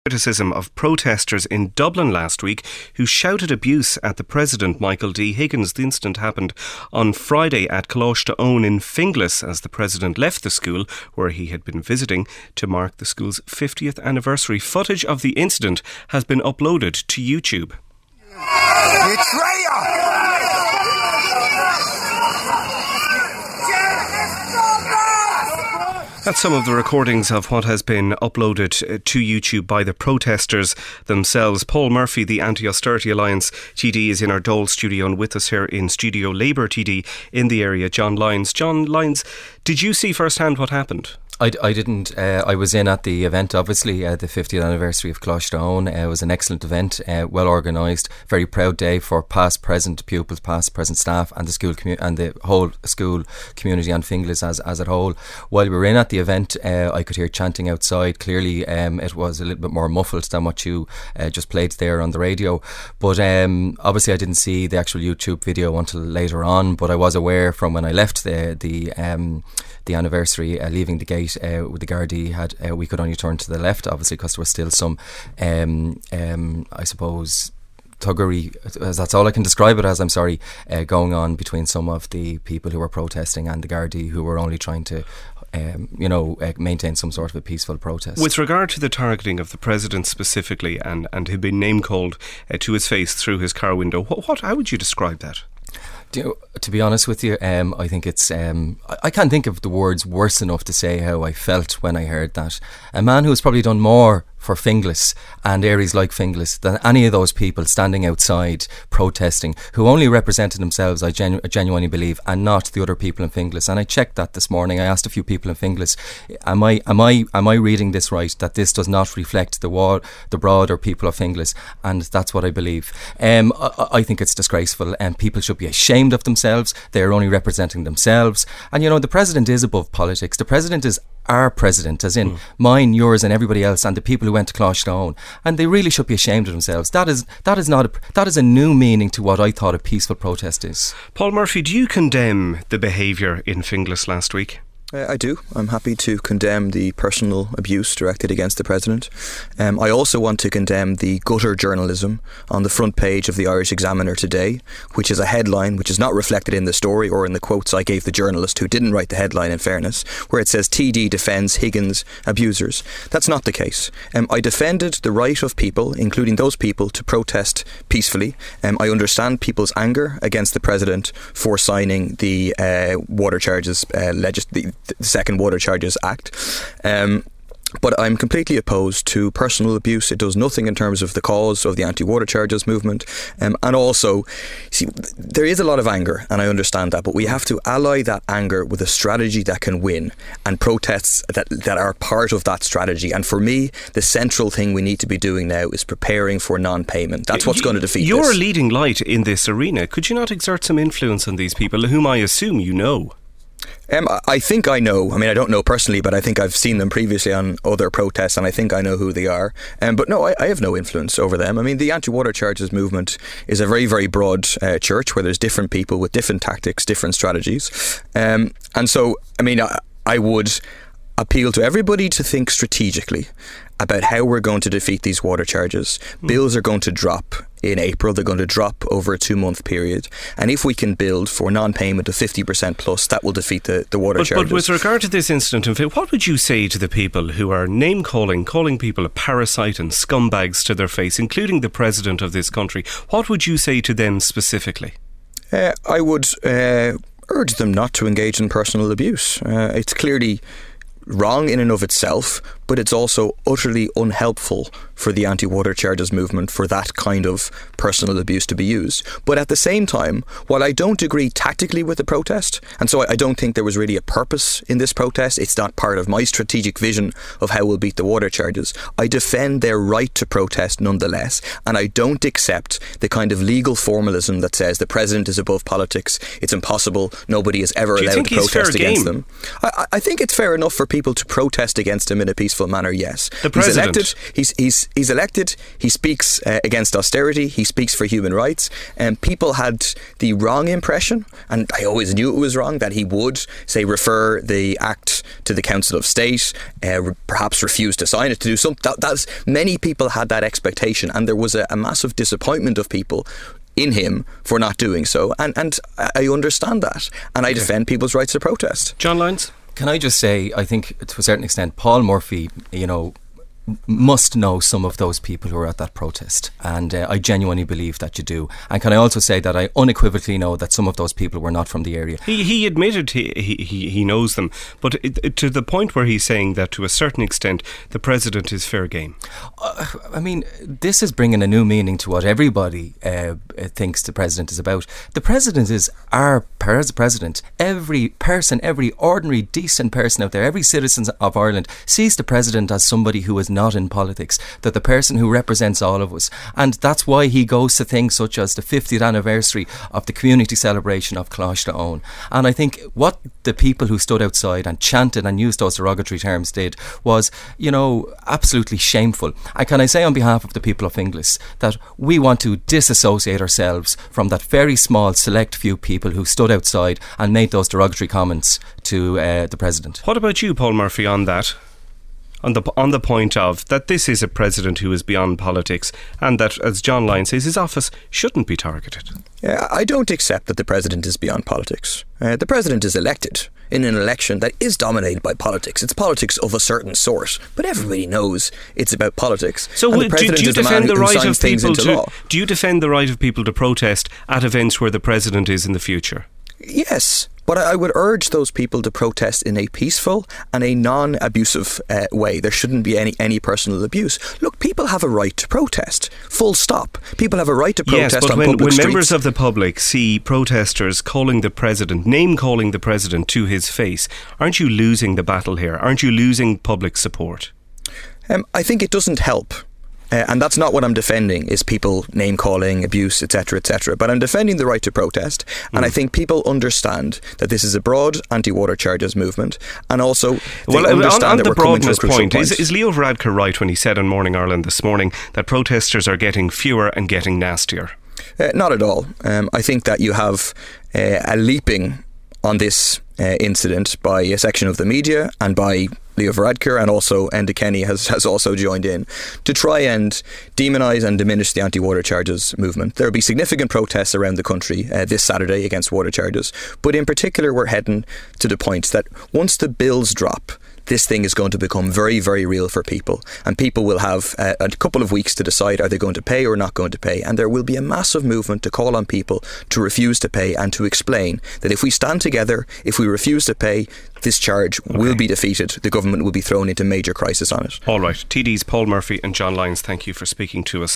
Criticism of protesters in Dublin last week who shouted abuse at the President, Michael D. Higgins. The incident happened on Friday at Coláiste Eoin in Finglas as the President left the school where he had been visiting to mark the school's 50th anniversary. Footage of the incident has been uploaded to YouTube. Betrayer! That's some of the recordings of what has been uploaded to YouTube by the protesters themselves. Paul Murphy, the Anti-Austerity Alliance TD, is in our Dole studio, and with us here in studio, Labour TD in the area, John Lyons. John Lyons, did you see firsthand what happened? I didn't. I was in at the event, obviously, the 50th anniversary of Coláiste Eoin. It was an excellent event, well organised, very proud day for past, present pupils, past, present staff, and the school and the whole school community and Finglas as a whole. While we were in at the event, I could hear chanting outside. Clearly, it was a little bit more muffled than what you just played there on the radio. But obviously, I didn't see the actual YouTube video until later on. But I was aware from when I left the anniversary, leaving the gate with the Gardaí, we could only turn to the left, obviously, because there was still some I suppose thuggery, that's all I can describe it as, I'm sorry, going on between some of the people who were protesting and the Gardaí, who were only trying to maintain some sort of a peaceful protest. With regard to the targeting of the President specifically, and he'd been name called to his face through his car window, how would you describe that? To be honest with you, I think it's I can't think of the words worse enough to say how I felt when I heard that. A man who has probably done more for Finglas and areas like Finglas than any of those people standing outside protesting, who only represented themselves, I genuinely believe, and not the other people in Finglas. And I checked that this morning. I asked a few people in Finglas, am I reading this right, that this does not reflect the broader people of Finglas? And that's what I believe. I think it's disgraceful, and people should be ashamed of themselves. They're only representing themselves. And the President is above politics. The President is our President, as in mine, yours and everybody else, and the people who went to Coláiste Eoin, and they really should be ashamed of themselves. That is a new meaning to what I thought a peaceful protest is. Paul Murphy, do you condemn the behaviour in Finglas last week? I do. I'm happy to condemn the personal abuse directed against the President. I also want to condemn the gutter journalism on the front page of the Irish Examiner today, which is a headline which is not reflected in the story or in the quotes I gave the journalist who didn't write the headline, in fairness, where it says TD defends Higgins abusers. That's not the case. I defended the right of people, including those people, to protest peacefully. I understand people's anger against the President for signing the water charges the Second Water Charges Act. But I'm completely opposed to personal abuse. It does nothing in terms of the cause of the anti-water charges movement. And also, see, there is a lot of anger, and I understand that, but we have to ally that anger with a strategy that can win, and protests that are part of that strategy. And for me, the central thing we need to be doing now is preparing for non-payment. That's what's going to defeat You're this. a leading light in this arena. Could you not exert some influence on these people, whom I assume you know? I think I know. I mean, I don't know personally, but I think I've seen them previously on other protests, and I think I know who they are. But no, I have no influence over them. I mean, the anti-water charges movement is a very, very broad church where there's different people with different tactics, different strategies. And so, I mean, I would appeal to everybody to think strategically about how we're going to defeat these water charges. Bills are going to drop in April. They're going to drop over a 2-month period. And if we can build for non-payment of 50% plus, that will defeat the water charges. But with regard to this incident, what would you say to the people who are name-calling people a parasite and scumbags to their face, including the President of this country? What would you say to them specifically? I would urge them not to engage in personal abuse. It's clearly wrong in and of itself, but it's also utterly unhelpful for the anti-water charges movement for that kind of personal abuse to be used. But at the same time, while I don't agree tactically with the protest, and so I don't think there was really a purpose in this protest, it's not part of my strategic vision of how we'll beat the water charges, I defend their right to protest nonetheless, and I don't accept the kind of legal formalism that says the President is above politics, it's impossible, nobody is ever allowed to protest against them. I think it's fair enough for people to protest against him in a peaceful peaceful manner, yes. The president. He's elected. He speaks against austerity. He speaks for human rights. And people had the wrong impression, and I always knew it was wrong, that he would, say, refer the act to the Council of State, perhaps refuse to sign it, to do something. Many people had that expectation, and there was a massive disappointment of people in him for not doing so, and I understand that, and I defend people's rights to protest. John Lyons? Can I just say, I think to a certain extent, Paul Murphy, must know some of those people who are at that protest, and I genuinely believe that you do. And can I also say that I unequivocally know that some of those people were not from the area. He admitted he knows them, but to the point where he's saying that to a certain extent the president is fair game. I mean, this is bringing a new meaning to what everybody thinks the president is about. The president is our president. Every person, every ordinary decent person out there, every citizen of Ireland sees the president as somebody who is not in politics, that the person who represents all of us. And that's why he goes to things such as the 50th anniversary of the community celebration of Coláiste Eoin. And I think what the people who stood outside and chanted and used those derogatory terms did was, absolutely shameful. And can I say on behalf of the people of Finglas that we want to disassociate ourselves from that very small select few people who stood outside and made those derogatory comments to the president. What about you, Paul Murphy, on that? On the point of that this is a president who is beyond politics, and that, as John Lyons says, his office shouldn't be targeted. Yeah, I don't accept that the president is beyond politics. The president is elected in an election that is dominated by politics. It's politics of a certain sort, but everybody knows it's about politics. So do you defend the right of people to? Do you defend the right of people to protest at events where the president is in the future? Yes. But I would urge those people to protest in a peaceful and a non-abusive way. There shouldn't be any personal abuse. Look, people have a right to protest. Full stop. People have a right to protest on public streets. Yes, but when members of the public see protesters calling the president, name-calling the president to his face, aren't you losing the battle here? Aren't you losing public support? I think it doesn't help. And that's not what I'm defending, is people name-calling, abuse, etc., etc. But I'm defending the right to protest. And I think people understand that this is a broad anti-water charges movement. And also, they understand that we're coming to a crucial point. Is Leo Varadkar right when he said on Morning Ireland this morning that protesters are getting fewer and getting nastier? Not at all. I think that you have a leaping on this incident by a section of the media and by Leo Varadkar, and also Enda Kenny has also joined in to try and demonise and diminish the anti-water charges movement. There will be significant protests around the country this Saturday against water charges, but in particular we're heading to the point that once the bills drop, this thing is going to become very, very real for people, and people will have a couple of weeks to decide are they going to pay or not going to pay, and there will be a massive movement to call on people to refuse to pay and to explain that if we stand together, if we refuse to pay, this charge will be defeated. The government will be thrown into major crisis on it. All right. TDs Paul Murphy and John Lyons, thank you for speaking to us.